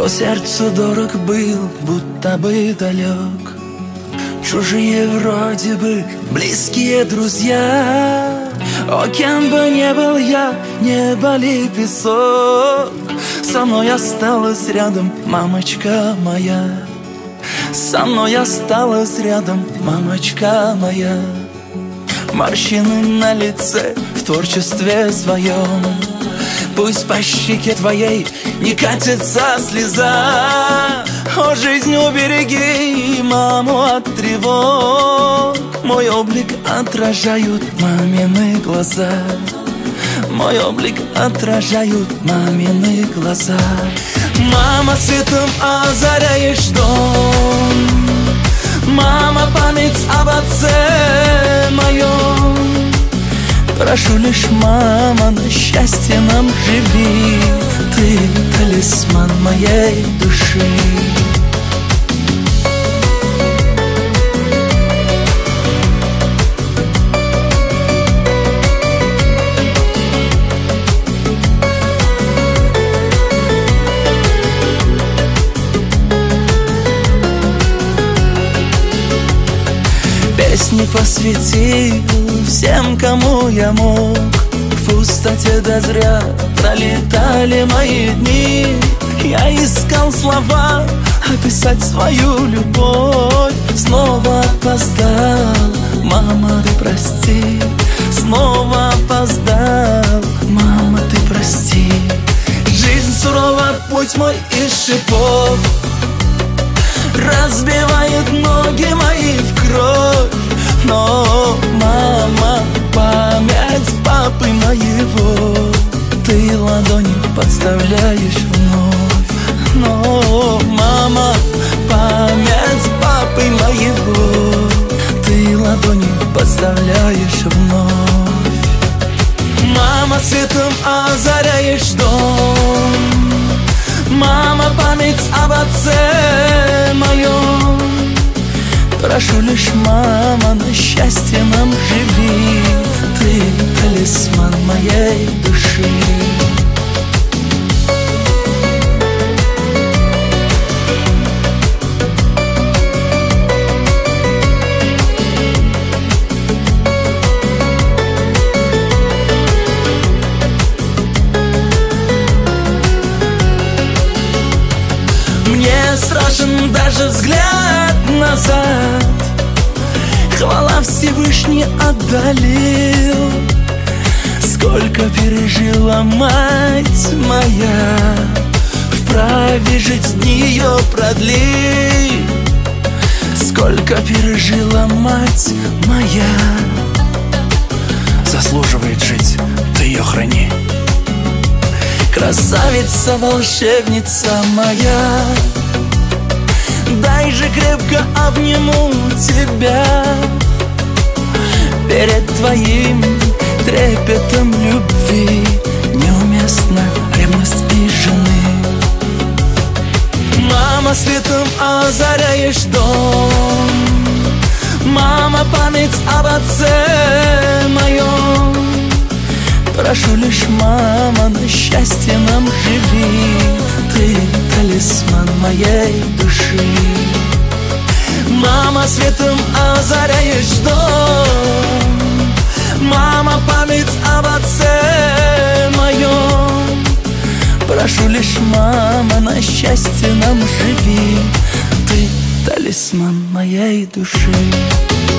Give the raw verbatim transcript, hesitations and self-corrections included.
кто сердцу дорог был, будто бы далек. Чужие вроде бы, близкие друзья. О, кем бы не был я, небо ли песок, со мной осталась рядом мамочка моя. Со мной осталась рядом мамочка моя. Морщины на лице в творчестве своем, пусть по щеке твоей не катится слеза. О, жизнь, убереги маму от тревог. Мой облик отражают мамины глаза. Мой облик отражают мамины глаза. Мама, светом озаряешь дом. Мама, память об отце моем. Прошу лишь, мама, на счастье нам живи. Ты талисман моей души. Песни посвятил всем, кому я мог. В пустоте да зря пролетали мои дни. Я искал слова описать свою любовь. Снова опоздал, мама, ты прости. Снова опоздал, мама, ты прости. Жизнь сурова, путь мой из шипов, разбивает ноги мои в кровь. Но, мама, память папы моего ты ладони подставляешь вновь. Но, мама, память папы моего ты ладони подставляешь вновь. Мама, светом озаряешь дом. Мама, память об отце моем. Прошу лишь, мама, на счастье нам живи. Ты талисман моей души. Мне страшен даже взгляд назад. Хвала Всевышний одолел. Сколько пережила мать моя, вправе жить дни ее продли. Сколько пережила мать моя, заслуживает жить, ты ее храни. Красавица, волшебница моя, дай же крепко обниму тебя. Перед твоим трепетом любви неуместна ревность и жены. Мама, светом озаряешь дом. Мама, память об отце моем. Прошу лишь, мама, на счастье нам живи. Ты талисман моей души. Мама, светом озаряешь дом. Мама, память об отце моем. Прошу лишь, мама, на счастье нам живи. Ты талисман моей души.